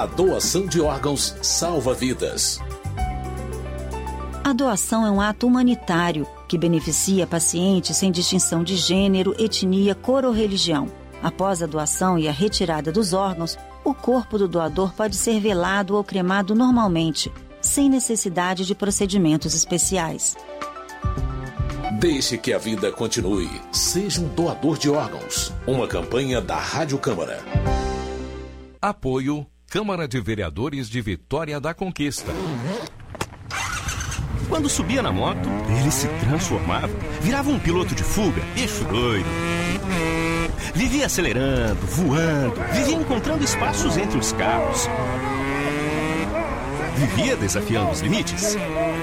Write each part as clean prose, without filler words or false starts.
A doação de órgãos salva vidas. A doação é um ato humanitário que beneficia pacientes sem distinção de gênero, etnia, cor ou religião. Após a doação e a retirada dos órgãos, o corpo do doador pode ser velado ou cremado normalmente, sem necessidade de procedimentos especiais. Deixe que a vida continue. Seja um doador de órgãos. Uma campanha da Rádio Câmara. Apoio Câmara de Vereadores de Vitória da Conquista. Quando subia na moto, ele se transformava, virava um piloto de fuga, bicho doido. Vivia acelerando, voando, vivia encontrando espaços entre os carros. Vivia desafiando os limites.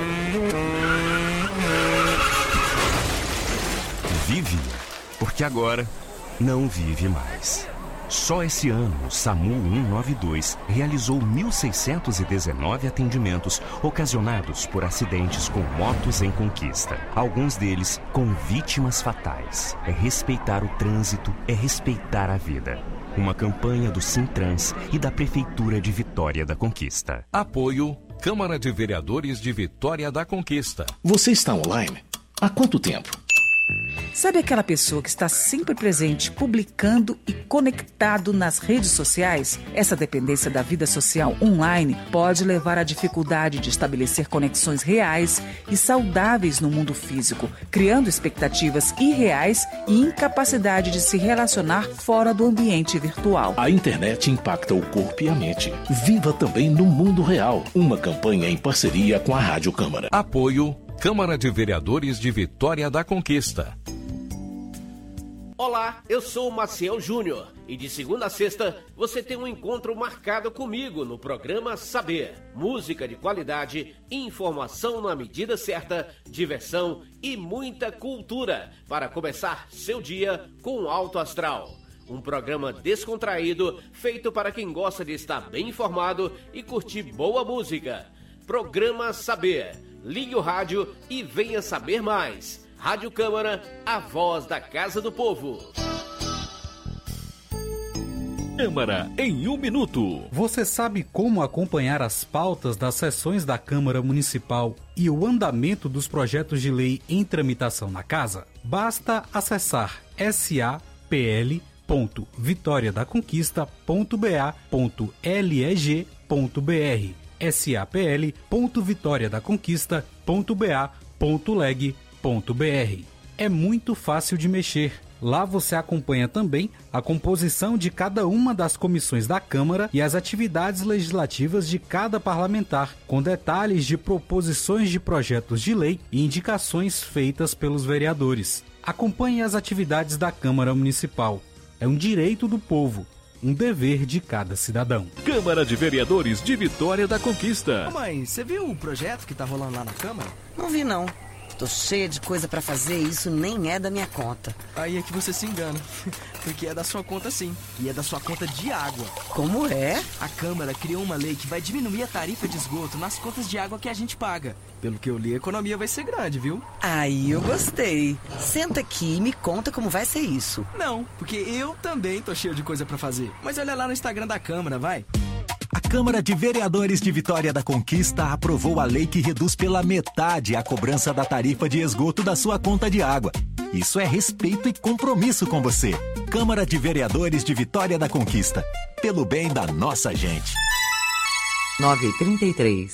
Vive, porque agora não vive mais. Só esse ano, o SAMU 192 realizou 1.619 atendimentos ocasionados por acidentes com motos em Conquista. Alguns deles com vítimas fatais. É respeitar o trânsito, é respeitar a vida. Uma campanha do Sintrans e da Prefeitura de Vitória da Conquista. Apoio Câmara de Vereadores de Vitória da Conquista. Você está online? Há quanto tempo? Sabe aquela pessoa que está sempre presente, publicando e conectado nas redes sociais? Essa dependência da vida social online pode levar à dificuldade de estabelecer conexões reais e saudáveis no mundo físico, criando expectativas irreais e incapacidade de se relacionar fora do ambiente virtual. A internet impacta o corpo e a mente. Viva também no mundo real. Uma campanha em parceria com a Rádio Câmara. Apoio Câmara de Vereadores de Vitória da Conquista. Olá, eu sou o Maciel Júnior e de segunda a sexta você tem um encontro marcado comigo no programa Saber. Música de qualidade, informação na medida certa, diversão e muita cultura para começar seu dia com alto astral. Um programa descontraído feito para quem gosta de estar bem informado e curtir boa música. Programa Saber. Ligue o rádio e venha saber mais. Rádio Câmara, a voz da Casa do Povo. Câmara em 1 minuto. Você sabe como acompanhar as pautas das sessões da Câmara Municipal e o andamento dos projetos de lei em tramitação na Casa? Basta acessar sapl.vitoriadaconquista.ba.leg.br sapl.vitoriadaconquista.ba.leg.br. É muito fácil de mexer. Lá você acompanha também a composição de cada uma das comissões da Câmara e as atividades legislativas de cada parlamentar, com detalhes de proposições de projetos de lei e indicações feitas pelos vereadores. Acompanhe as atividades da Câmara Municipal. É um direito do povo. Um dever de cada cidadão. Câmara de Vereadores de Vitória da Conquista. Ô mãe, você viu o projeto que tá rolando lá na Câmara? Não vi, não. Tô cheia de coisa pra fazer e isso nem é da minha conta. Aí é que você se engana, porque é da sua conta sim, e é da sua conta de água. Como é? A Câmara criou uma lei que vai diminuir a tarifa de esgoto nas contas de água que a gente paga. Pelo que eu li, a economia vai ser grande, viu? Aí eu gostei. Senta aqui e me conta como vai ser isso. Não, porque eu também tô cheio de coisa pra fazer. Mas olha lá no Instagram da Câmara, vai. A Câmara de Vereadores de Vitória da Conquista aprovou a lei que reduz pela metade a cobrança da tarifa de esgoto da sua conta de água. Isso é respeito e compromisso com você. Câmara de Vereadores de Vitória da Conquista. Pelo bem da nossa gente. 9h33.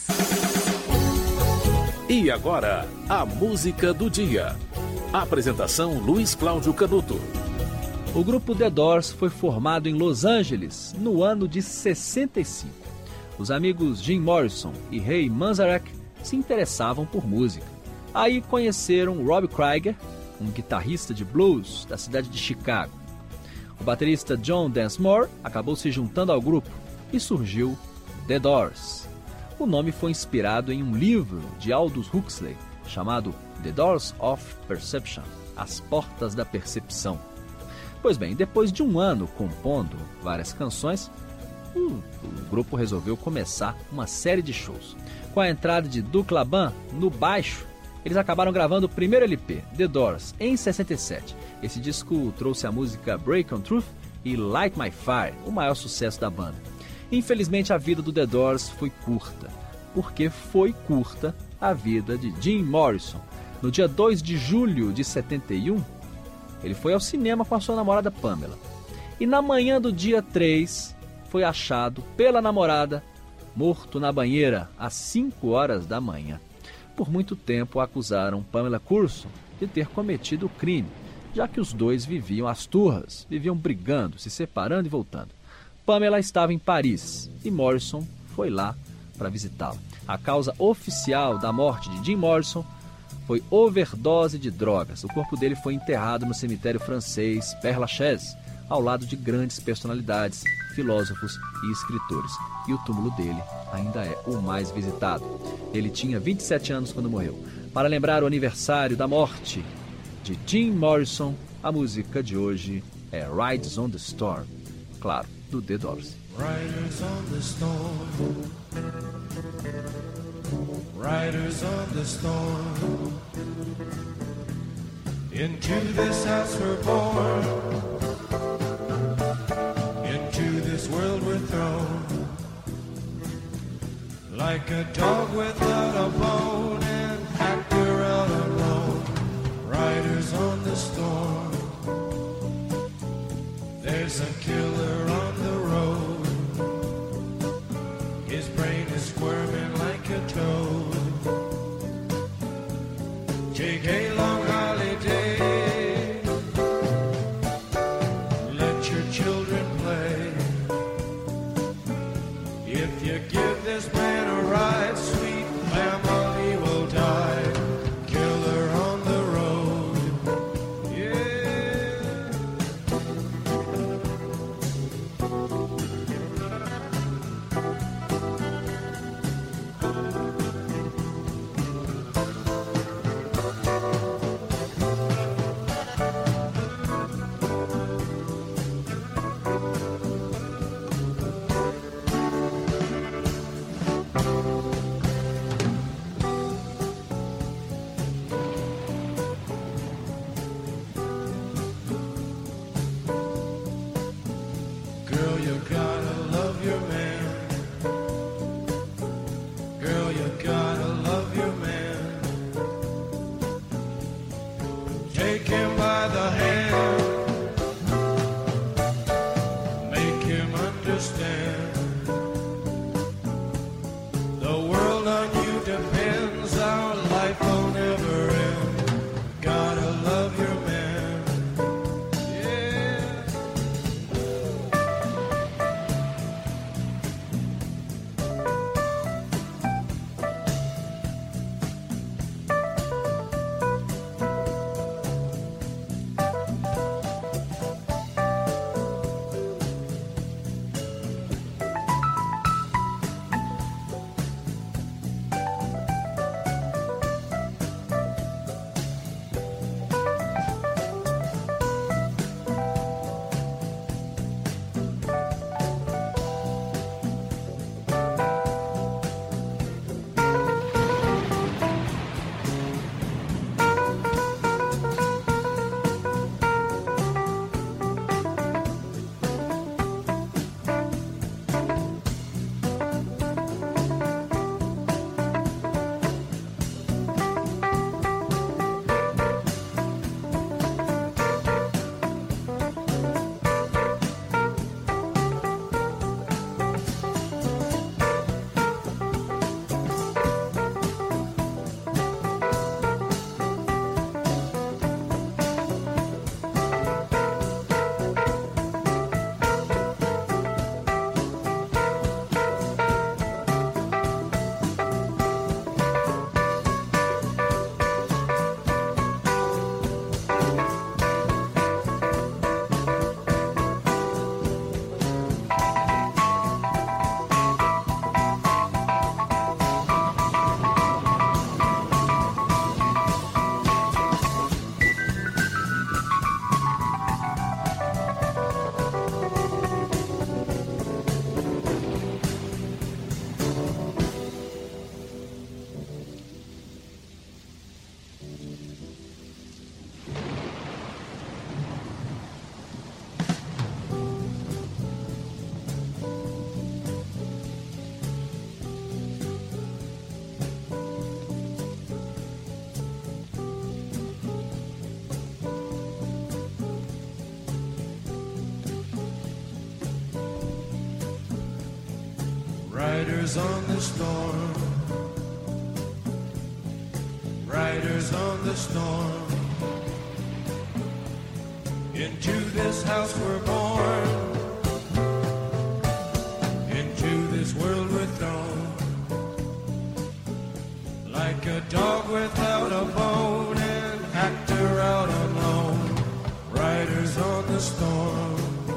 E agora, a música do dia. Apresentação Luiz Cláudio Canuto. O grupo The Doors foi formado em Los Angeles no ano de 65. Os amigos Jim Morrison e Ray Manzarek se interessavam por música. Aí conheceram Rob Krieger, um guitarrista de blues da cidade de Chicago. O baterista John Densmore acabou se juntando ao grupo e surgiu The Doors. O nome foi inspirado em um livro de Aldous Huxley chamado The Doors of Perception, As Portas da Percepção. Pois bem, depois de um ano compondo várias canções, o grupo resolveu começar uma série de shows. Com a entrada de Duke Laban no baixo, eles acabaram gravando o primeiro LP, The Doors, em 67. Esse disco trouxe a música Break on Truth e Light My Fire, o maior sucesso da banda. Infelizmente, a vida do The Doors foi curta, porque foi curta a vida de Jim Morrison. No dia 2 de julho de 71, ele foi ao cinema com a sua namorada Pamela. E na manhã do dia 3, foi achado pela namorada, morto na banheira, às 5 horas da manhã. Por muito tempo, acusaram Pamela Curson de ter cometido o crime, já que os dois viviam às turras, viviam brigando, se separando e voltando. Pamela estava em Paris e Morrison foi lá para visitá-la. A causa oficial da morte de Jim Morrison foi overdose de drogas. O corpo dele foi enterrado no cemitério francês Père Lachaise, ao lado de grandes personalidades, filósofos e escritores. E o túmulo dele ainda é o mais visitado. Ele tinha 27 anos quando morreu. Para lembrar o aniversário da morte de Jim Morrison, a música de hoje é Riders on the Storm, claro, do The Doors. Riders on the storm, riders on the storm, into this house we're born, into this world we're thrown, like a dog without a bone and packed around alone. Riders on the storm, there's a killer on the road, his brain is squirming like a toad. Take a long holiday, let your children play. If you give this man a ride, sweet family will die. Killer on the road, yeah. Girl, you gotta love your man. Girl, you gotta love your man. Take him by the hand, make him understand. The world on you depends, our life will never end. Gotta love your man, yeah. Riders on the storm. Riders on the storm. Into this house we're born. Into this world we're thrown. Like a dog without a bone, an actor out alone. Riders on the storm.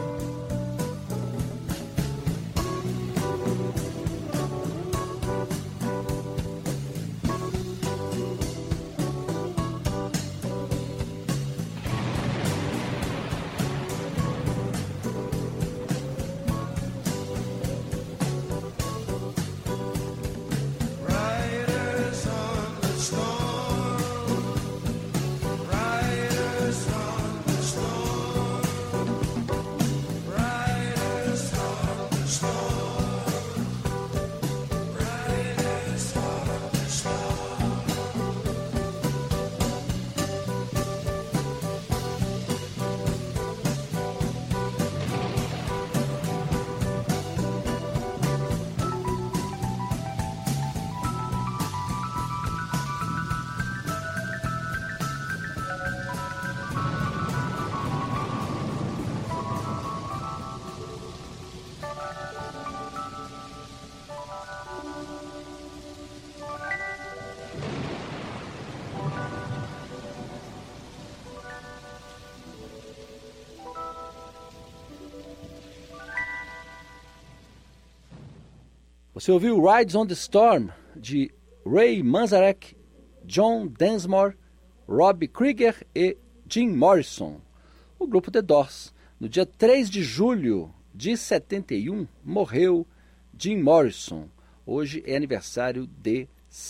Você ouviu Rides on the Storm, de Ray Manzarek, John Densmore, Robbie Krieger e Jim Morrison. O grupo The Doors. No dia 3 de julho de 71, morreu Jim Morrison. Hoje é aniversário de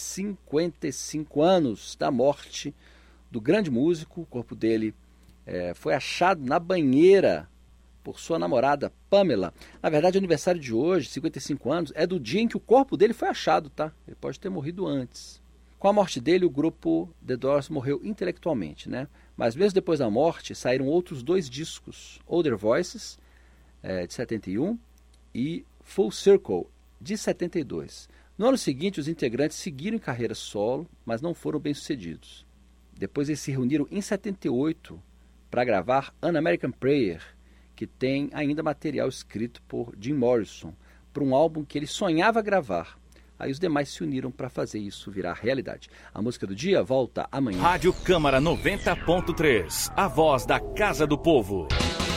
55 anos da morte do grande músico. O corpo dele foi achado na banheira por sua namorada Pamela. Na verdade, o aniversário de hoje, 55 anos, é do dia em que o corpo dele foi achado, tá? Ele pode ter morrido antes. Com a morte dele, o grupo The Doors morreu intelectualmente, né? Mas mesmo depois da morte, saíram outros 2 discos, Older Voices, de 71, e Full Circle, de 72. No ano seguinte, os integrantes seguiram em carreira solo, mas não foram bem-sucedidos. Depois eles se reuniram em 78 para gravar An American Prayer, que tem ainda material escrito por Jim Morrison, para um álbum que ele sonhava gravar. Aí os demais se uniram para fazer isso virar realidade. A música do dia volta amanhã. Rádio Câmara 90.3, a voz da Casa do Povo.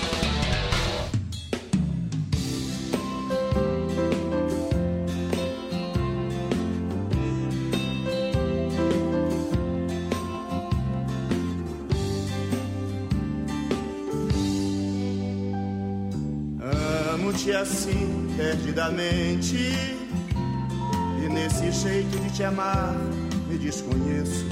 Amo-te assim, perdidamente, e nesse jeito de te amar me desconheço.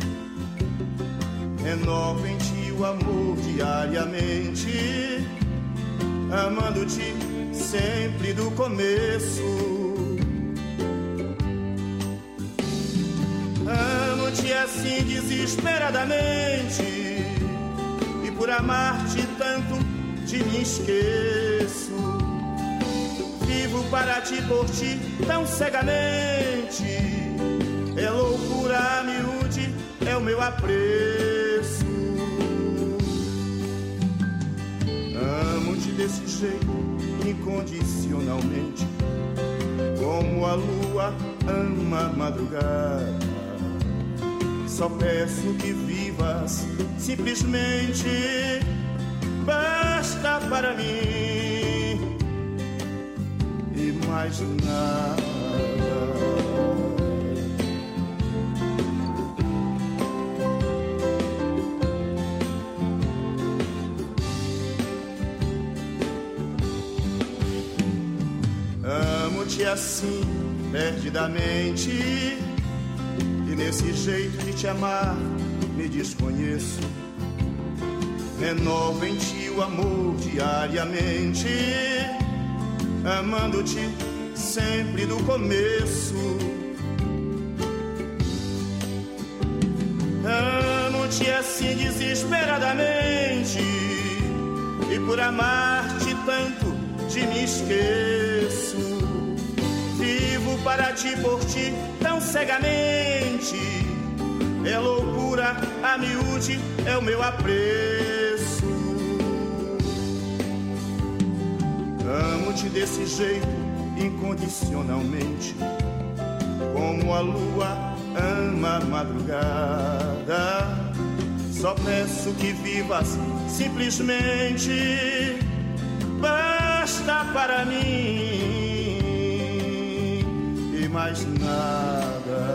Renovo em ti o amor diariamente, amando-te sempre do começo. Amo-te assim desesperadamente, e por amar-te tanto te me esqueço. Vivo para ti, por ti, tão cegamente. É loucura miúde, é o meu apreço. Amo-te desse jeito, incondicionalmente, como a lua ama a madrugada. Só peço que vivas simplesmente, basta para mim e mais nada. Amo-te assim, perdidamente, e nesse jeito de te amar me desconheço. Renovo em ti o amor diariamente, amando-te sempre do começo. Amo-te assim desesperadamente, e por amar-te tanto te me esqueço. Vivo para ti, por ti, tão cegamente. É loucura, a miúde é o meu apreço. Amo-te desse jeito, incondicionalmente, como a lua ama a madrugada. Só peço que vivas simplesmente, basta para mim e mais nada.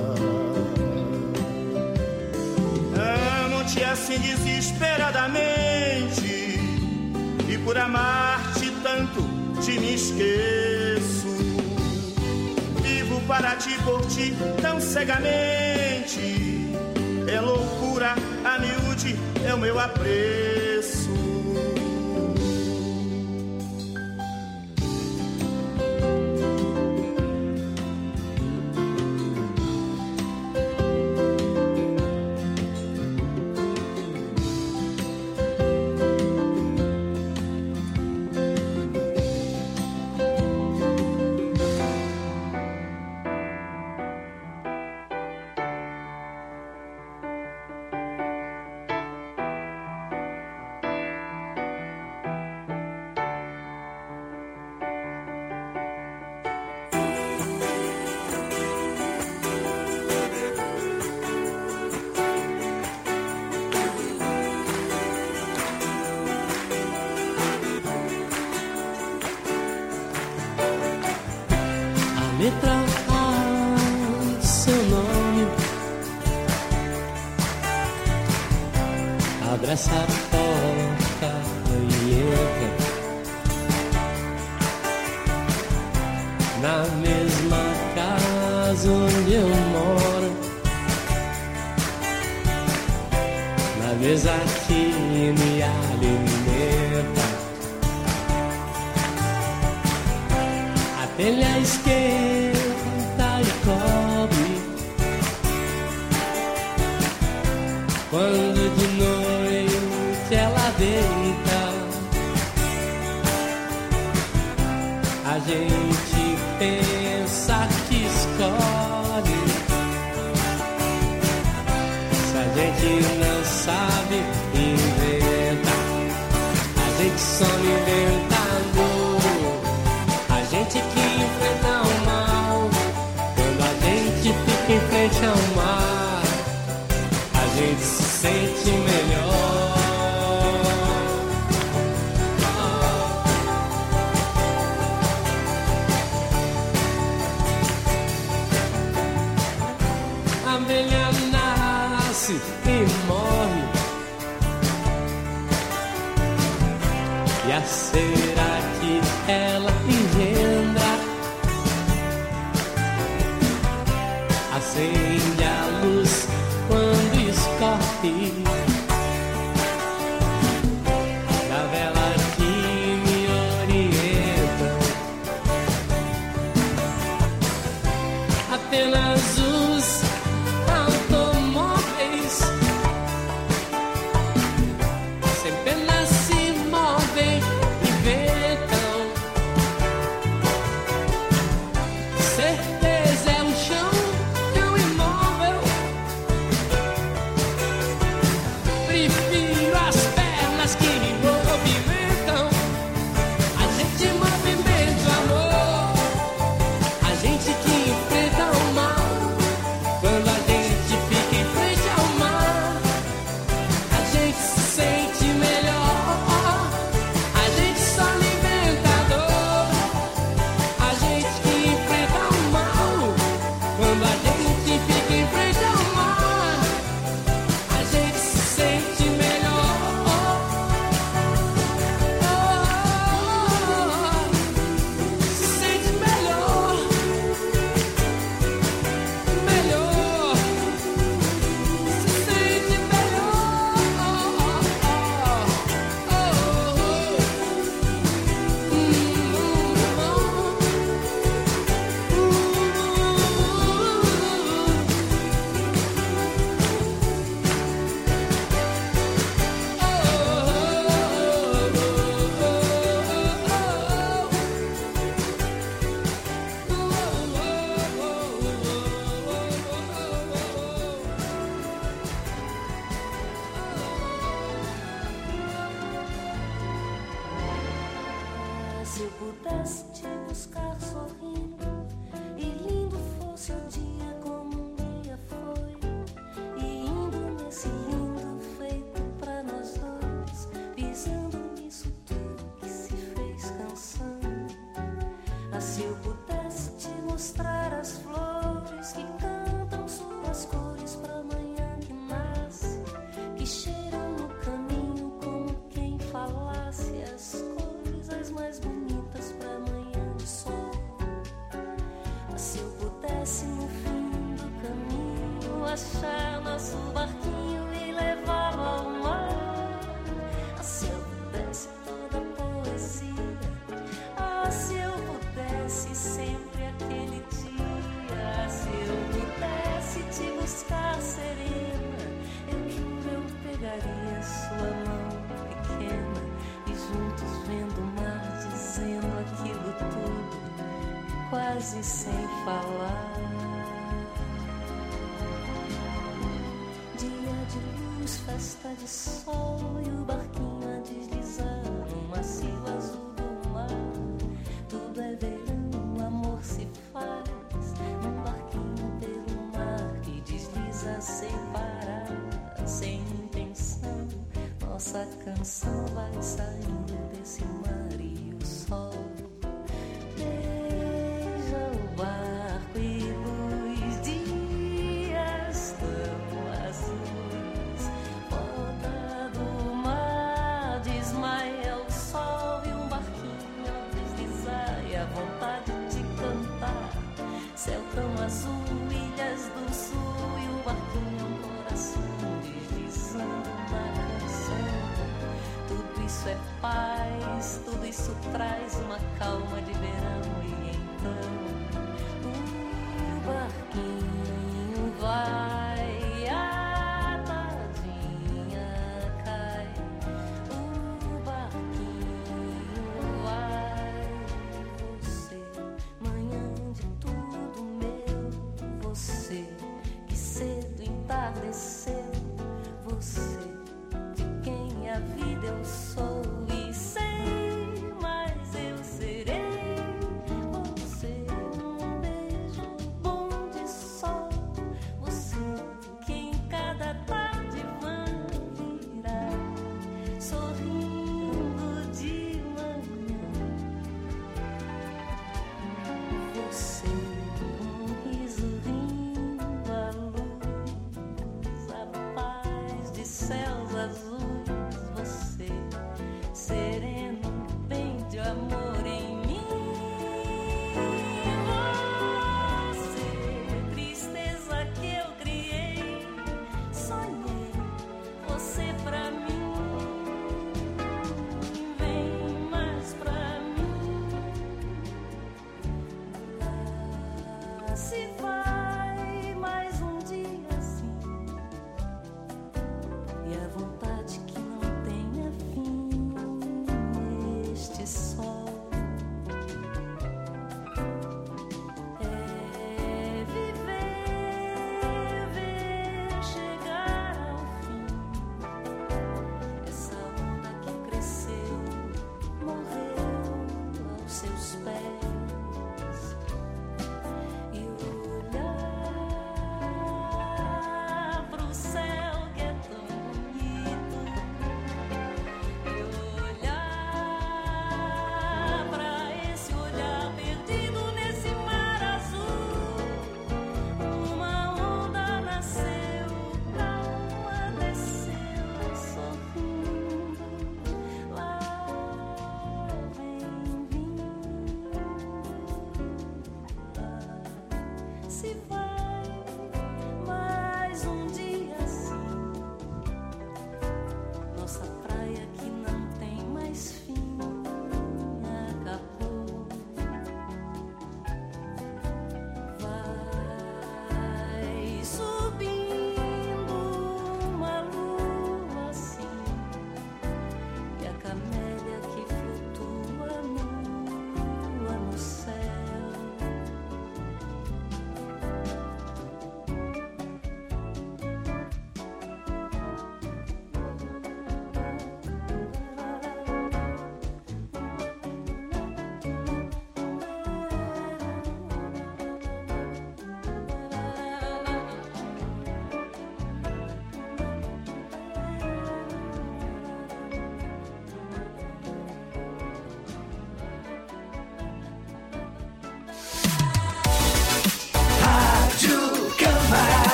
Amo-te assim desesperadamente, e por amar-te tanto te me esqueço. Vivo para ti, por ti, tão cegamente. É loucura, a miúde é o meu apreço. Letra A, seu nome, abre essa porta e entra na mesma casa onde eu moro, na mesa que me alimenta. A telha esquenta e cobre quando de noite ela deita. A gente pensa que escolhe, se a gente não sabe, inventa. A gente só inventa dor, a gente que enfrenta o mal. Quando a gente fica em frente ao mar, a gente se sente melhor. A abelha nasce e morre, e a cera que ela engendra acende a luz quando escorre da vela que me orienta. Apenas os automóveis sem pena se movem e eu pudesse te buscar sorrindo, e lindo fosse o dia como um dia foi, e indo nesse lindo feito pra nós dois, pisando nisso tudo que se fez canção. Ah, se eu pudesse te mostrar as flores que cantam suas cores pra amanhã que nasce, que cheiram no caminho como quem falasse as coisas mais bonitas pra amanhã de sol. Ah, se eu pudesse no fim do caminho achar nosso barquinho e levá-lo ao mar. Ah, se eu pudesse toda a poesia. Ah, se eu pudesse sempre aquele dia. Se eu pudesse te buscar serena, eu juro eu pegaria sua mão pequena e juntos vendo o mar dizendo aquilo tudo, quase sem falar. Dia de luz, festa de sol e o barquinho a deslizar no macio azul do mar. Tudo é verão, o amor se faz num barquinho pelo mar que desliza sem parar, sem intenção. Nossa canção vai saindo desse mar e o sol beija o barco e luz, dias tão azuis, volta do mar, desmaia o sol e um barquinho a deslizar e a vontade de cantar. Céu tão azul, ilhas do sul e o barquinho é um coração deslizando na canção. Tudo isso é paz, tudo isso traz uma calma de verão. E então o barquinho vai, a tardinha cai. O barquinho vai, você, manhã de tudo meu, você que cedo entardeceu, você de quem a vida eu sou e sei, mas eu serei. Você um beijo bom de sol, você que em cada tarde vai virar sorrindo de manhã. Você um riso rindo à luz, a paz de céus azuis. Você sereno, bem de amor em mim. Você, tristeza que eu criei, sonhei você pra mim. Vem mais pra mim. Ah, se vai mais um dia assim, e a vontade que não tenha fim, este sol é viver, ver chegar ao fim. Essa onda que cresceu, morreu aos seus pés, e olhar pro céu que é tão bonito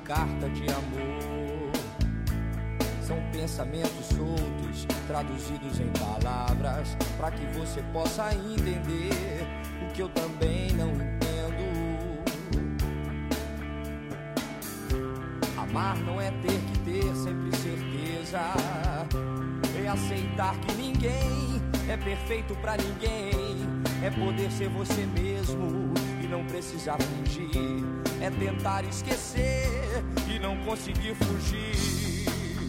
carta de amor. São pensamentos soltos, traduzidos em palavras, para que você possa entender o que eu também não entendo. Amar não é ter que ter sempre certeza, é aceitar que ninguém é perfeito pra ninguém, é poder ser você mesmo e não precisar fingir, é tentar esquecer e não conseguir fugir.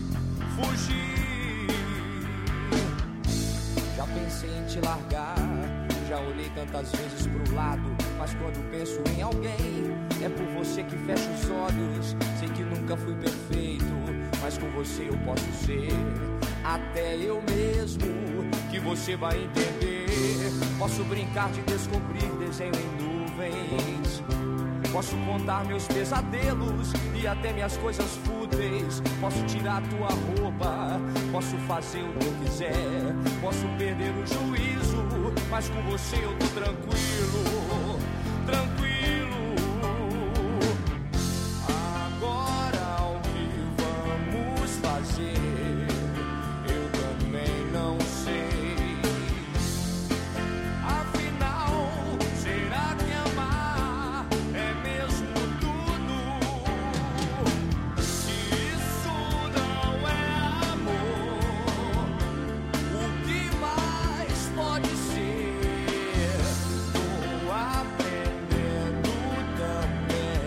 Já pensei em te largar, já olhei tantas vezes pro lado, mas quando penso em alguém, é por você que fecho os olhos. Sei que nunca fui perfeito, mas com você eu posso ser até eu mesmo, que você vai entender. Posso brincar de descobrir desenho em nuvens, posso contar meus pesadelos e até minhas coisas fúteis. Posso tirar tua roupa, posso fazer o que eu quiser, posso perder o juízo, mas com você eu tô tranquilo, tranquilo. Agora o que vamos fazer, eu também não sei. Afinal, será que amar é mesmo tudo? Se isso não é amor, o que mais pode ser? Tô aprendendo também.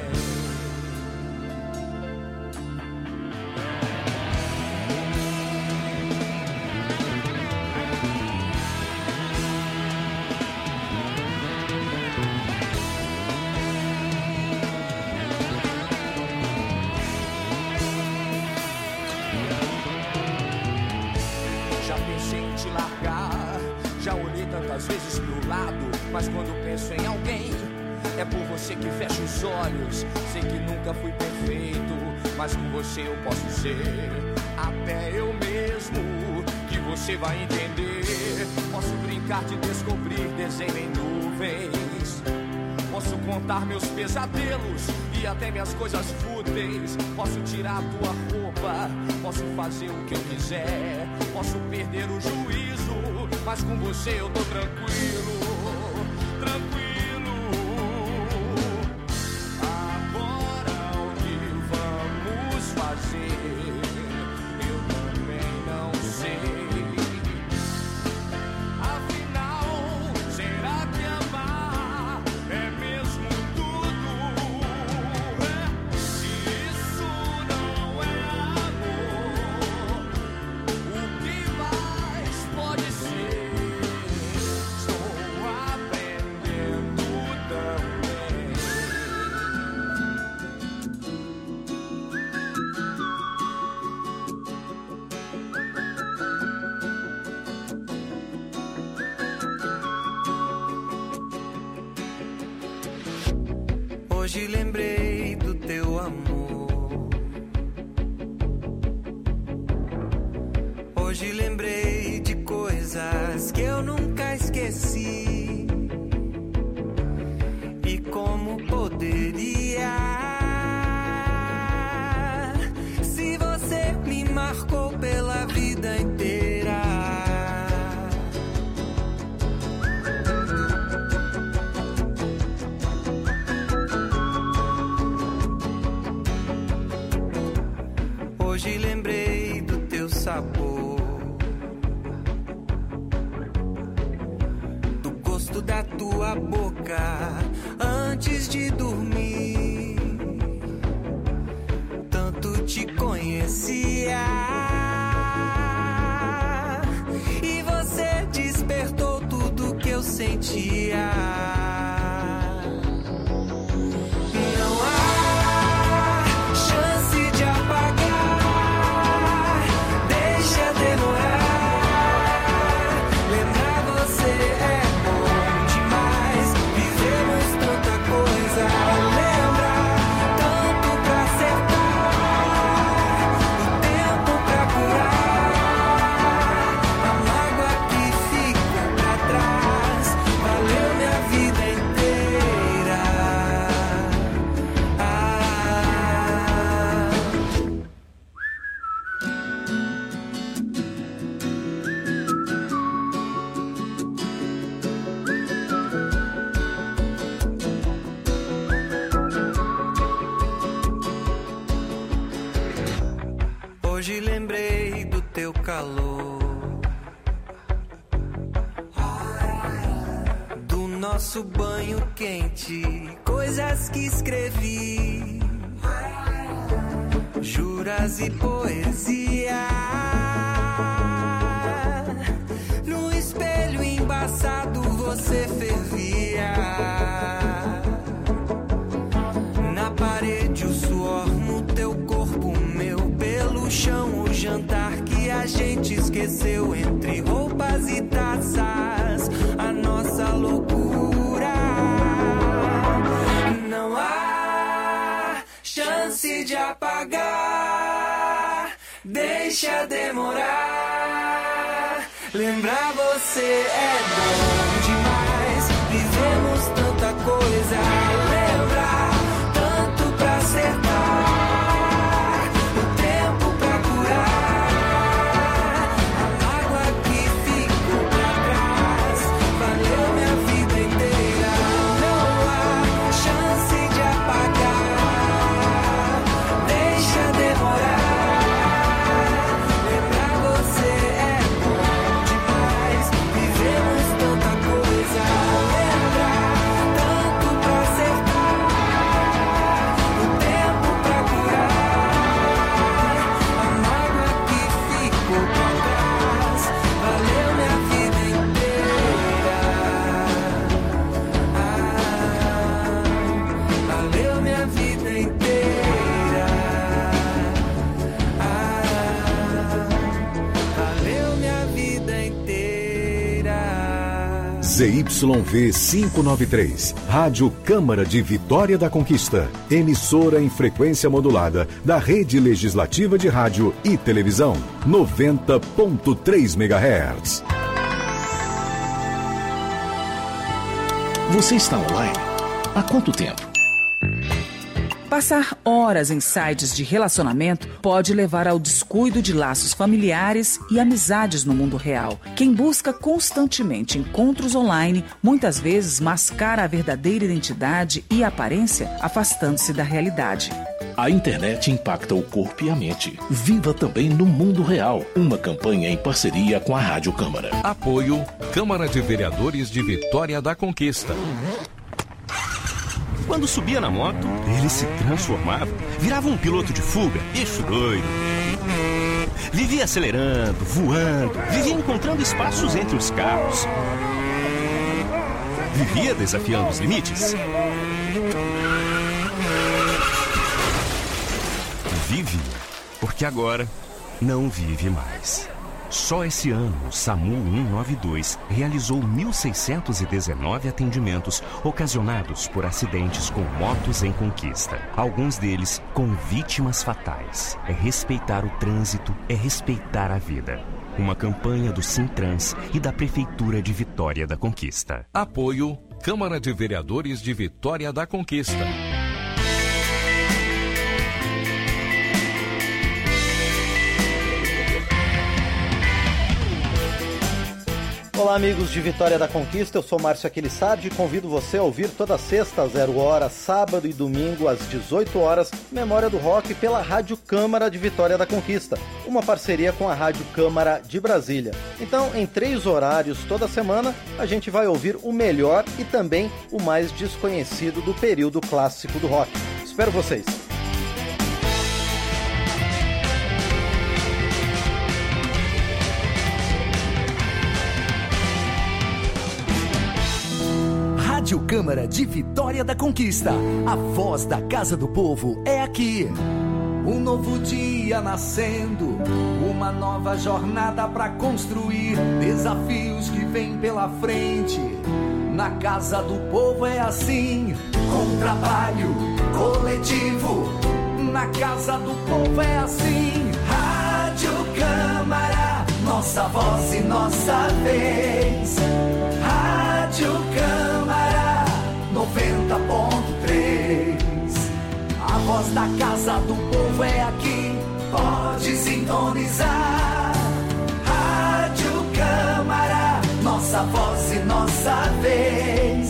Já pensei em te largar, já olhei tantas vezes pro lado, mas quando penso em alguém, é por você que fecho os olhos. Sei que nunca fui perfeito, mas com você eu posso ser até eu mesmo, que você vai entender. Posso brincar de descobrir desenho em nuvens, posso contar meus pesadelos e até minhas coisas fúteis. Posso tirar tua roupa, posso fazer o que eu quiser, posso perder o juízo, mas com você eu tô tranquilo, tranquilo. Agora o que vamos fazer, eu também não sei. Afinal, será que amar é mesmo tudo? Se isso não é amor, o que mais pode ser? Estou aprendendo também. Hoje lembrei do teu amor. Hoje lembrei de coisas que eu nunca esqueci. E como poderia, se você me marcou pela vida inteira. Hoje lembrei do teu sabor, do gosto da tua boca antes de dormir. Tanto te conhecia e você despertou tudo que eu sentia. Não há chance de apagar, deixa demorar. Lembrar você é bom demais, vivemos tanta coisa. Lembra, tanto pra acertar, o tempo pra curar, a mágoa que ficou pra trás. Valeu minha vida. calor do nosso banho quente, coisas que escrevi, juras e poesia. No espelho embaçado você fervia, na parede o suor, no teu corpo meu, pelo chão o jantar que a gente esqueceu, entre roupas e taças, a nossa loucura. Não há chance de apagar, deixa demorar. Lembrar você é bom demais, vivemos tanta coisa, lembrar tanto pra acertar, o tempo pra curar, a mágoa que ficou pra trás, valeu minha vida inteira. Não há chance de apagar, deixa demorar. Lembrar você é bom demais, vivemos tanta coisa, lembrar tanto pra acertar, o tempo pra curar, a mágoa que ficou pra trás, valeu minha vida inteira. Valeu minha vida inteira. Valeu minha vida inteira. ZYV 593, Rádio Câmara de Vitória da Conquista, emissora em frequência modulada da Rede Legislativa de Rádio e Televisão, 90.3 MHz. Você está online? Há quanto tempo? Passar horas em sites de relacionamento pode levar ao descuido de laços familiares e amizades no mundo real. Quem busca constantemente encontros online, muitas vezes mascara a verdadeira identidade e aparência, afastando-se da realidade. A internet impacta o corpo e a mente. Viva também no mundo real. Uma campanha em parceria com a Rádio Câmara. Apoio Câmara de Vereadores de Vitória da Conquista. Quando subia na moto, ele se transformava, virava um piloto de fuga, bicho doido. Vivia acelerando, voando, vivia encontrando espaços entre os carros. Vivia desafiando os limites. Vive, porque agora não vive mais. Só esse ano, o SAMU 192 realizou 1.619 atendimentos ocasionados por acidentes com motos em conquista. Alguns deles com vítimas fatais. É respeitar o trânsito, é respeitar a vida. Uma campanha do Sintrans e da Prefeitura de Vitória da Conquista. Apoio Câmara de Vereadores de Vitória da Conquista. Olá, amigos de Vitória da Conquista, eu sou Márcio Aquilissardi e convido você a ouvir toda sexta às 0h, sábado e domingo às 18h, Memória do Rock pela Rádio Câmara de Vitória da Conquista, uma parceria com a Rádio Câmara de Brasília. Então, em 3 horários toda semana, a gente vai ouvir o melhor e também o mais desconhecido do período clássico do rock. Espero vocês! Rádio Câmara de Vitória da Conquista. A voz da Casa do Povo é aqui. Um novo dia nascendo, uma nova jornada pra construir, desafios que vêm pela frente. Na Casa do Povo é assim, com trabalho coletivo. Na Casa do Povo é assim. Rádio Câmara, nossa voz e nossa vez. Rádio Câmara 90.3. A voz da Casa do Povo é aqui, pode sintonizar. Rádio Câmara, nossa voz e nossa vez.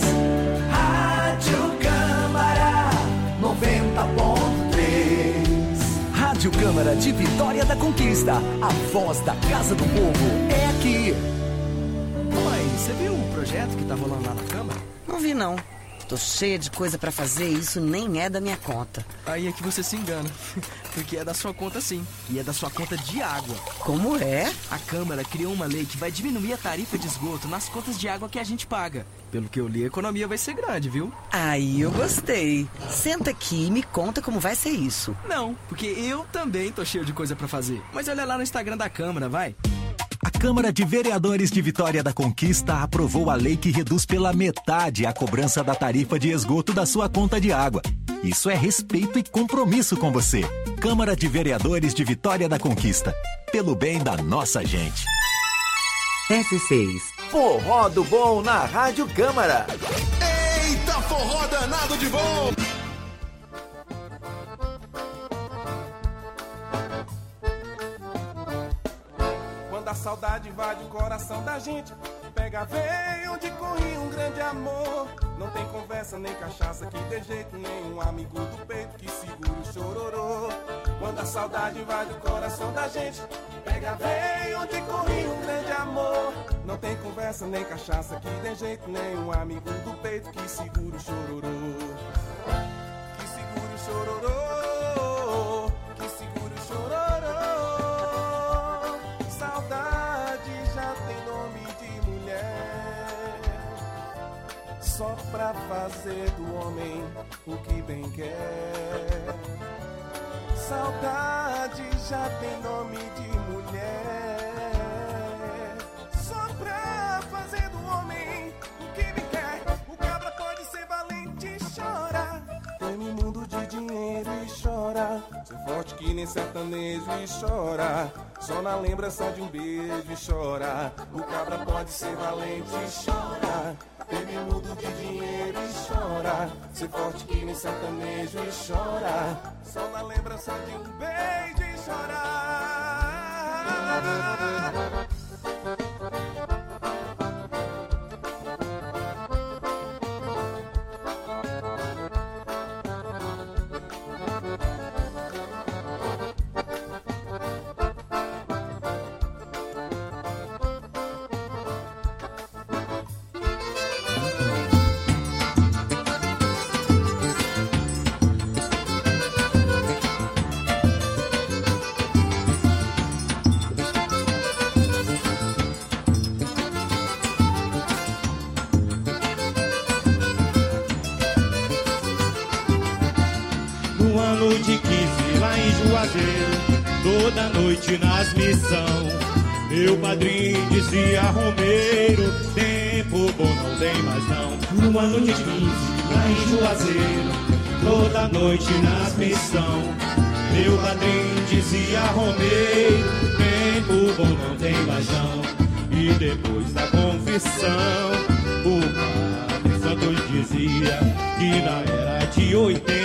Rádio Câmara 90.3. Rádio Câmara de Vitória da Conquista, a voz da Casa do Povo é aqui. Mãe, você viu o projeto que tá rolando lá na Câmara? Não vi, não. Tô cheia de coisa pra fazer e isso nem é da minha conta. Aí é que você se engana, porque é da sua conta sim, e é da sua conta de água. Como é? A Câmara criou uma lei que vai diminuir a tarifa de esgoto nas contas de água que a gente paga. Pelo que eu li, a economia vai ser grande, viu? Aí eu gostei. Senta aqui e me conta como vai ser isso. Não, porque eu também tô cheio de coisa pra fazer. Mas olha lá no Instagram da Câmara, vai. A Câmara de Vereadores de Vitória da Conquista aprovou a lei que reduz pela metade a cobrança da tarifa de esgoto da sua conta de água. Isso é respeito e compromisso com você. Câmara de Vereadores de Vitória da Conquista. Pelo bem da nossa gente. S6. Forró do Bom na Rádio Câmara. Eita, forró danado de bom! Quando a saudade invade o coração da gente, pega, vem onde corre um grande amor. Não tem conversa nem cachaça que dê jeito, nenhum amigo do peito que segura o chororô. Quando a saudade invade o coração da gente, pega, vem onde corre um grande amor. Não tem conversa nem cachaça que dê jeito, nenhum amigo do peito que segura o chororô. Que segura o chororô, que segura o chororô. Saudade já tem nome de mulher, só pra fazer do homem o que bem quer. Saudade já tem nome de mulher, só pra fazer do homem o que bem quer. O cabra pode ser valente e chorar, teme mundo de dinheiro e chora, ser forte que nem sertanejo e chora, só na lembrança de um beijo e chora. O cabra pode ser valente e chora, teme mundo de dinheiro e chora, ser forte que nem sertanejo e chora, só na lembrança de um beijo e chorar. No ano de 15 lá em Juazeiro, toda noite nas missão, meu padrinho dizia: Romeiro, tempo bom não tem mais não. No ano de 15 lá em Juazeiro, toda noite nas missão, meu padrinho dizia: Romeiro, tempo bom não tem mais não. E depois da confissão, o padre Santos dizia que na era de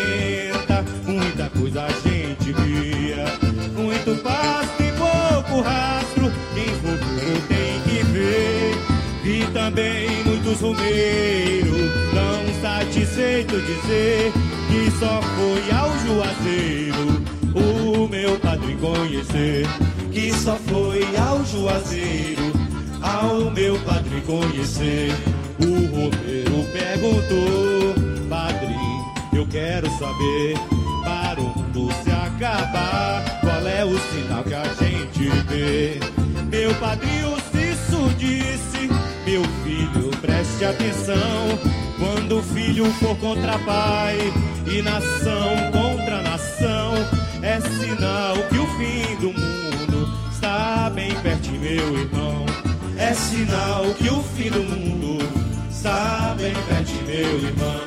80 muita coisa a gente via, muito pasto e pouco rastro, quem for puro tem que ver. Vi também muitos romeiros tão satisfeitos dizer que só foi ao Juazeiro o meu padre conhecer, que só foi ao Juazeiro ao meu padre conhecer. O romeiro perguntou: padrinho, eu quero saber, para o mundo se acabar, qual é o sinal que a gente vê? Meu padrinho Cício disse: meu filho, preste atenção, quando o filho for contra pai e nação contra nação, é sinal que o fim do mundo está bem pertinho, meu irmão. É sinal que o fim do mundo está bem pertinho, meu irmão.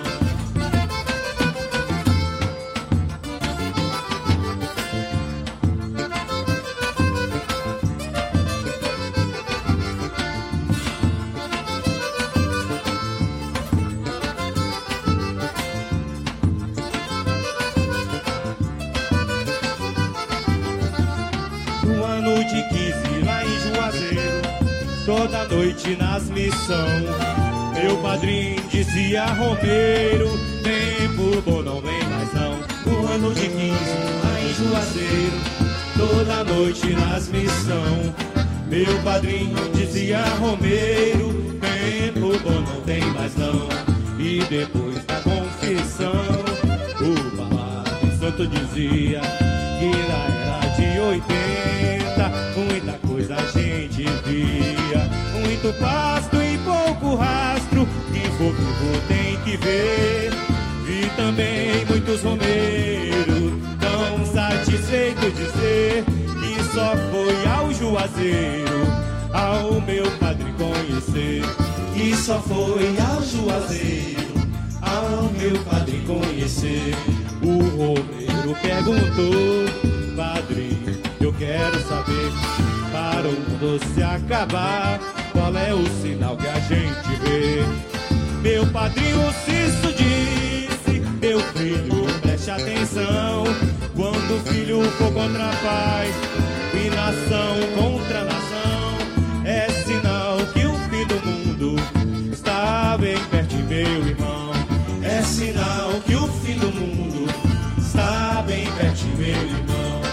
No ano de 15 lá em Juazeiro, toda noite nas missão, meu padrinho dizia: Romeiro, tempo bom não vem mais não. No ano de 15 lá em Juazeiro, toda noite nas missão. Meu padrinho dizia, Romeiro, tempo bom não tem mais não. E depois da confissão, o Padre Santo dizia que na era de 80 muita coisa a gente via. Muito pasto e pouco rastro, quem for vivo tem que ver. Vi também muitos romeiros tão satisfeitos de ser que só foi ao Juazeiro ao meu padre conhecer. Que só foi ao Juazeiro ao meu padre conhecer. O romeiro perguntou, padre, eu quero saber, para o mundo se acabar, qual é o sinal que a gente vê? Meu padrinho Cício disse, meu filho, preste atenção, quando o filho for contra a paz e nação contra nação, é sinal que o fim do mundo está bem perto, meu irmão. É sinal que o fim do mundo está bem perto, meu irmão.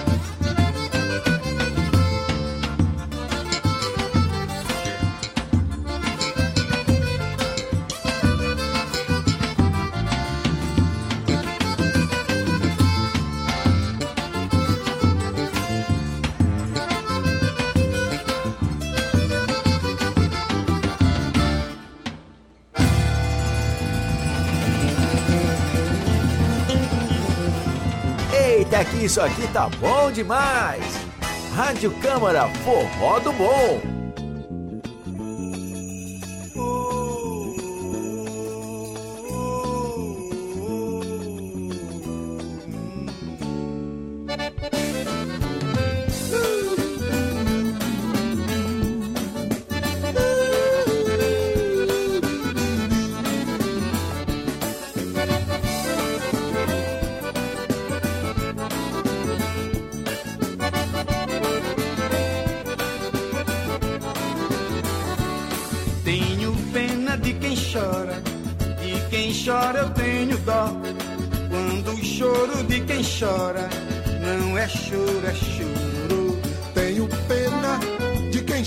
Que isso aqui tá bom demais. Rádio Câmara, forró do bom. Chora eu tenho dó, quando o choro de quem chora não é choro, é choro. Tenho pena de quem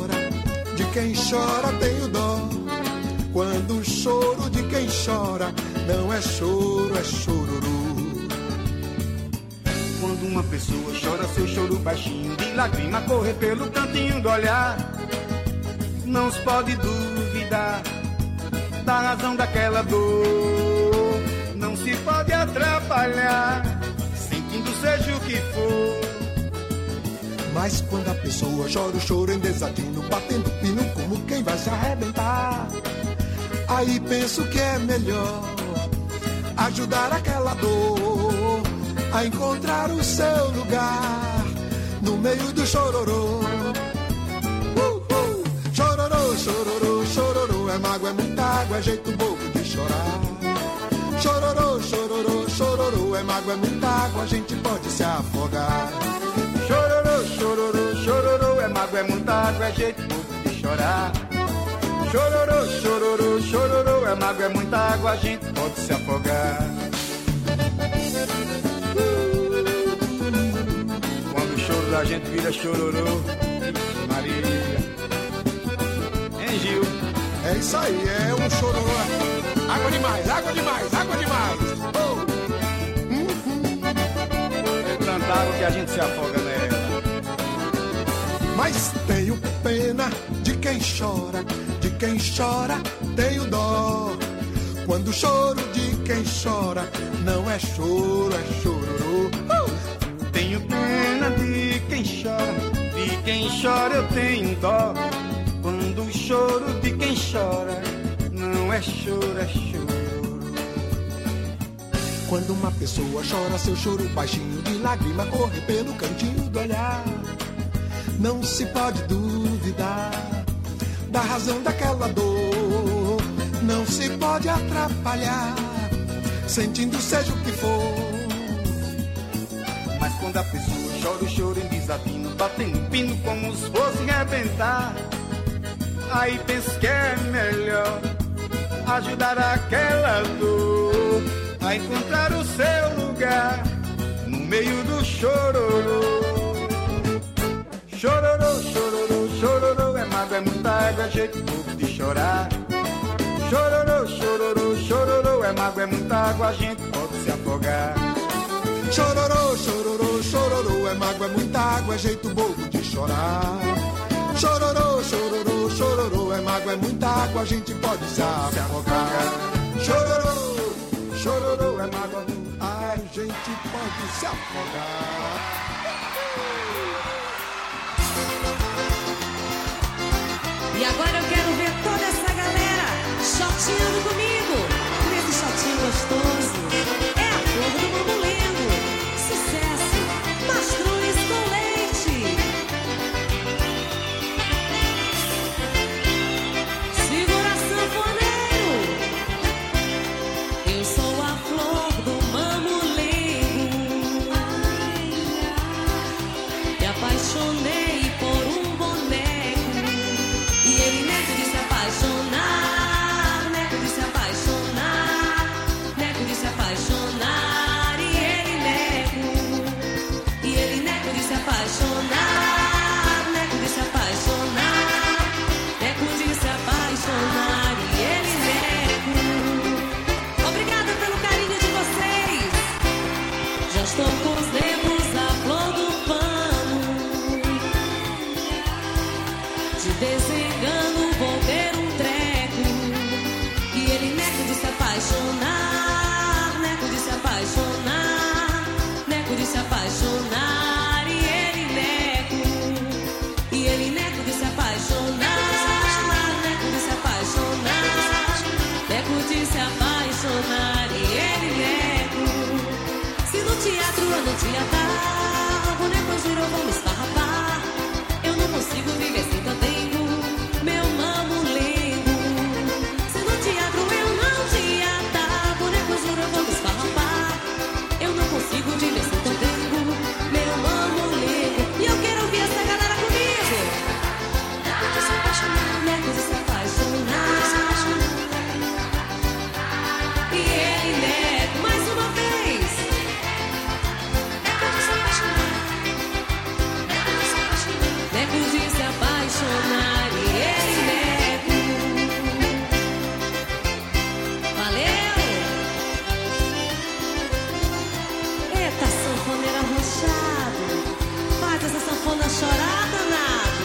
chora tenho dó, quando o choro de quem chora não é choro, é chororô. Quando uma pessoa chora seu choro baixinho, de lágrima correr pelo cantinho do olhar, não se pode duvidar da razão daquela dor, não se pode atrapalhar, sentindo seja o que for. Mas quando a pessoa chora o choro em desatino, batendo pino como quem vai se arrebentar, aí penso que é melhor ajudar aquela dor a encontrar o seu lugar no meio do chororô. Chororô, chororô, chororô, é mágoa, é muita água, é jeito bobo de chorar. Chororô, chororô, chororô, é mágoa, é muita água, a gente pode se afogar. Chororô, chororô, chororô, é mágoa, é muita água, é jeito bobo de chorar. Chororô, chororô, chororô, é mágoa, é muita água, a gente pode se afogar. Quando o choro da gente vira chororô, Maria. Gil. É isso aí, é um chororô. Água demais, água demais, água demais. É tanta água que a gente se afoga nela. Mas tenho pena de quem chora tenho dó, quando o choro de quem chora não é choro, é chororô. Tenho pena de quem chora eu tenho dó, quando o choro de quem chora não é choro, é choro. Quando uma pessoa chora seu choro baixinho, de lágrima corre pelo cantinho do olhar, não se pode duvidar da razão daquela dor, não se pode atrapalhar, sentindo seja o que for. Mas quando a pessoa chora o choro em desatino, batendo pino como se fosse arrebentar, aí penso que é melhor ajudar aquela dor a encontrar o seu lugar no meio do chororô. Chororô, chororô, chororô, é mágoa, é muita água, jeito bobo de chorar. Chororô, chororô, chororô, é mágoa, é muita água, a gente pode se afogar. Chororô, chororô, chororô, é mágoa, é muita água, é jeito bobo de chorar. Chororô, chororô, chororô, é mágoa, é muita água, a gente pode se afogar. Chororô, chororô, é mágoa, a gente pode se afogar. E agora eu quero ver toda essa galera shoteando comigo, nesse shotinho gostoso. É a flor do mamulengo, sucesso, mastruz com leite. Segura sanfoneiro, eu sou a flor do mamulengo. Me apaixonei por um boneco e ele neco de se apaixonar, neco de se apaixonar, neco de se apaixonar. E ele neco de se apaixonar, neco de se apaixonar, neco de se apaixonar. E ele neco. Obrigada pelo carinho de vocês. Já estou com os dedos à flor do pano, te desengano, vou ter um treco. E ele neco de se apaixonar, neco de se apaixonar, neco de se apaixonar. E ele neco de se apaixonar, neco de se apaixonar, neco de se apaixonar. E ele neco. Se no teatro eu não te atar, boneco eu juro eu vou me esfarrapar. Eu não consigo viver sem teu tempo, meu mamulengo. Se no teatro eu não te atar, boneco eu juro eu vou me esfarrapar. Eu não consigo viver sem teu tempo, meu mamulengo. E eu quero ouvir essa galera comigo. Neco de se apaixonar, neco de se apaixonar. E ele neco, mais uma vez. Neco de se apaixonar, neco de se apaixonar. E ele neco. Valeu! Eita, sanfoneiro arrochado, faz essa sanfona chorar, danado.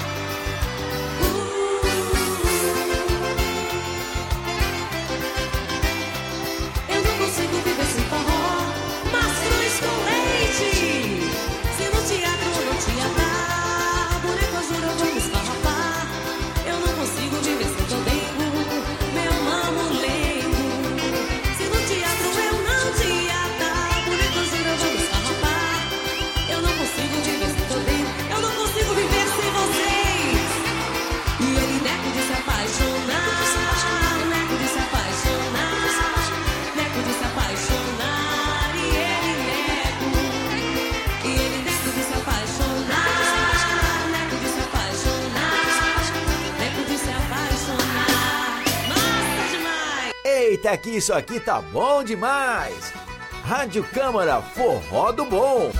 Eu não consigo viver sem forró, mastruz com leite. Se no teatro eu não te atar, boneco eu juro eu vou me esfarrapar. Eu não consigo viver sem teu dengo, meu mamulengo. Se no teatro eu não te atar, boneco eu juro eu vou me esfarrapar. Eu não consigo viver sem teu dengo, eu não consigo viver sem vocês. E ele neco de se apaixonar, neco de se apaixonar, neco de se apaixonar. E ele neco de se apaixonar, neco de se apaixonar, neco de se apaixonar. Massa demais! Eita, que isso aqui tá bom demais! Rádio Câmara, forró do bom!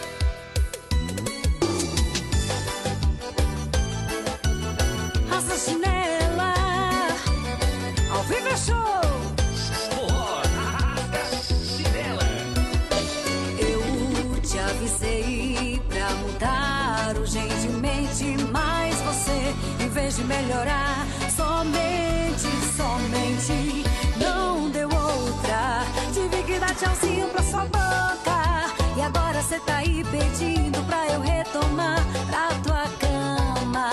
Raça chinela, ao vivo é show. Eu te avisei pra mudar urgentemente, mas você, em vez de melhorar, somente não deu outra. Tive que dar tchauzinho pra sua boca, e agora cê tá aí pedindo pra eu retomar pra tua cama.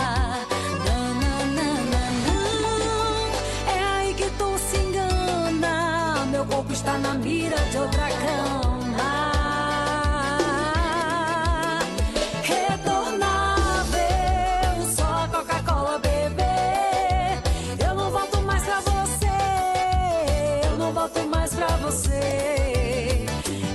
É aí que tu se engana, meu corpo está na mira de outra cama. Retornável, só Coca-Cola, bebê. Eu não volto mais pra você, eu não volto mais pra você.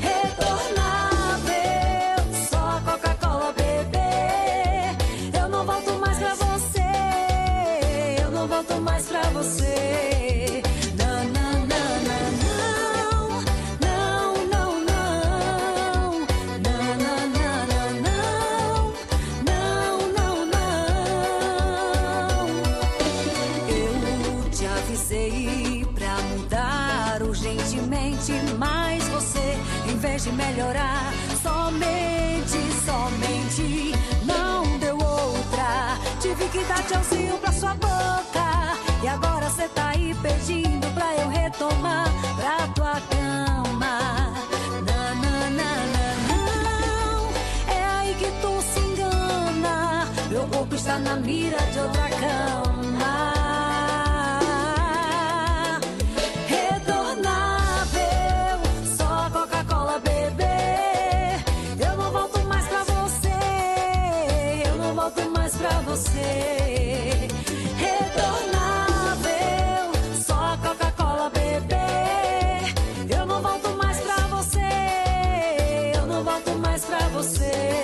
Retornável, só Coca-Cola, bebê. Eu não volto mais pra você, eu não volto mais pra você. Não, não, não, não, não, não, não, não. triste, mas você, em vez de melhorar, somente não deu outra. Tive que dar tchauzinho pra sua boca, e agora cê tá aí pedindo pra eu retomar pra tua cama. Não, é aí que tu se engana, meu corpo está na mira de outra cama. Retornável, só Coca-Cola, bebê. Eu não volto mais pra você, eu não volto mais pra você. Retornável, só Coca-Cola, bebê. Eu não volto mais pra você, eu não volto mais pra você.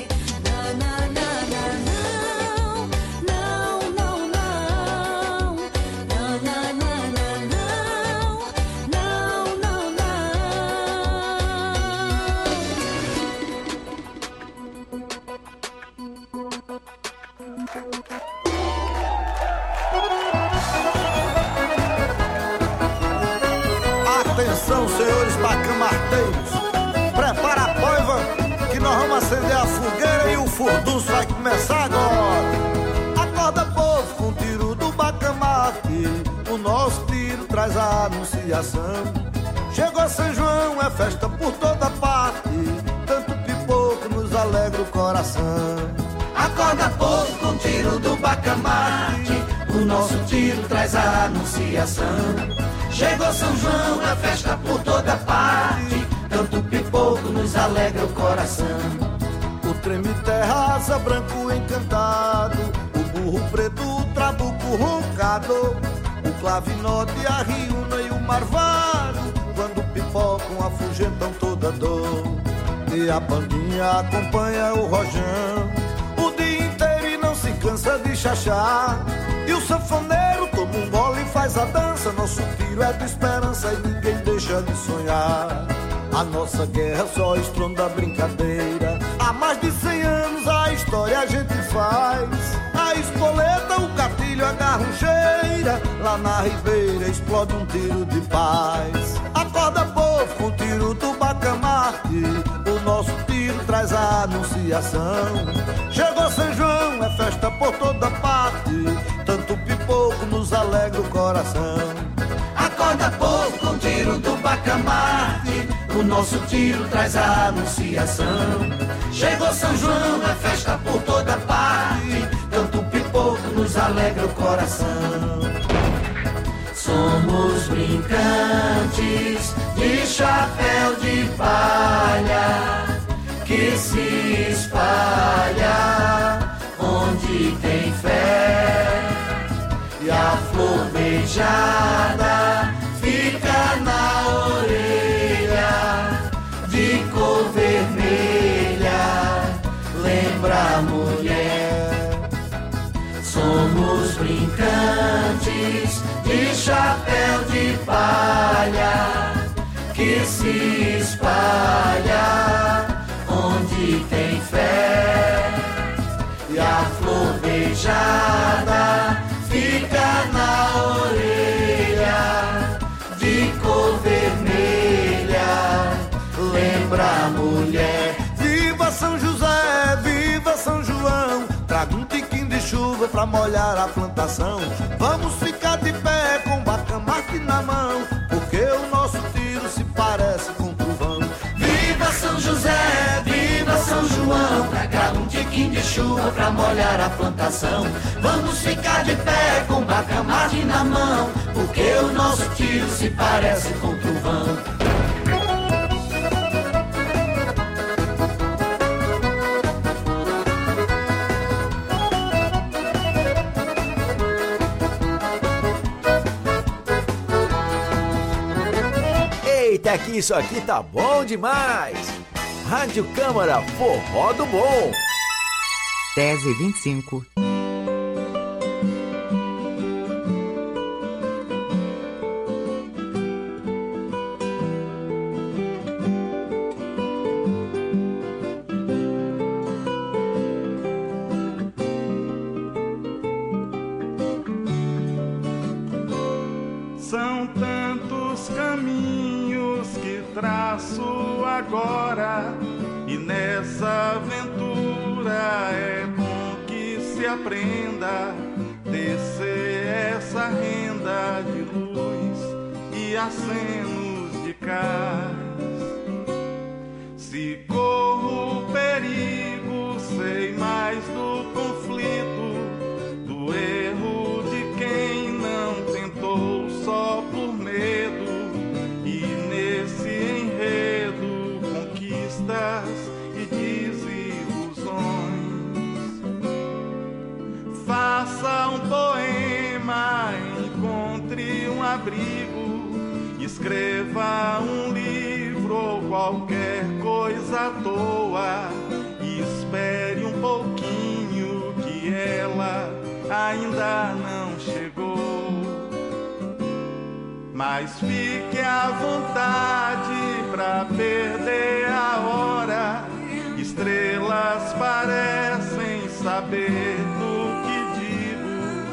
Atenção, senhores bacamarteiros, prepara a poiva que nós vamos acender a fogueira e o furdunço vai começar agora. Acorda, povo, com o tiro do bacamarte, o nosso tiro traz a anunciação. Chegou São João, é festa por toda parte, tanto pipoco nos alegra o coração. Acorda, povo, com o tiro do bacamarte, o nosso tiro traz a anunciação. Chegou São João, é festa por toda parte, tanto pipoco nos alegra o coração. O treme terraça, branco encantado, o burro preto, o trabuco roncado, o clavinote, a riuna e o marvado, quando pipocam afugentam toda dor. E a bandinha acompanha o rojão o dia inteiro e não se cansa de chachar. E o sanfoneiro toma um gole e faz a dança. Nosso tiro é de esperança e ninguém deixa de sonhar. A nossa guerra só estronda brincadeira. Há mais de 100 anos a história a gente faz. A espoleta, o gatilho, a garrucheira, lá na ribeira explode um tiro de paz. Acorda, povo, com o tiro do bacamarte, o nosso tiro traz a anunciação. Chegou São João, é festa por toda parte, tanto pipoco nos alegra o coração. Acorda, povo, com o tiro do bacamarte, o nosso tiro traz a anunciação. Chegou São João, é festa por toda parte, tanto pipoco nos alegra o coração. Somos brincantes de chapéu de palha, que se espalha onde tem fé, e a flor beijada fica na orelha, de cor vermelha, lembra a mulher. Somos brincantes de chapéu de palha, que se espalha onde tem fé, e a flor beijada fica na orelha, de cor vermelha, lembra a mulher. Viva São José, viva São João, traga um tiquinho de chuva pra molhar a plantação. Vamos ficar de pé com o bacamarte na mão, porque o nosso tiro se parece com trovão. Viva São José, viva São João, traga um tiquinho de chuva pra molhar a plantação. Vamos ficar de pé com o bacamarte na mão, porque o nosso tiro se parece com trovão. Eita, que isso aqui tá bom demais! Rádio Câmara, forró do bom! 10h25. São tantos caminhos traço agora, e nessa aventura é bom que se aprenda descer essa renda de luz e acenos de cais. Se corro perigo, sei mais do conflito, do erro de quem não tentou só por medo. E nesse enredo, conquistas e desilusões. Faça um poema, encontre um abrigo, escreva um livro ou qualquer coisa à toa, e espere um pouquinho que ela ainda não chegou. Mas fique à vontade pra perder a hora, estrelas parecem saber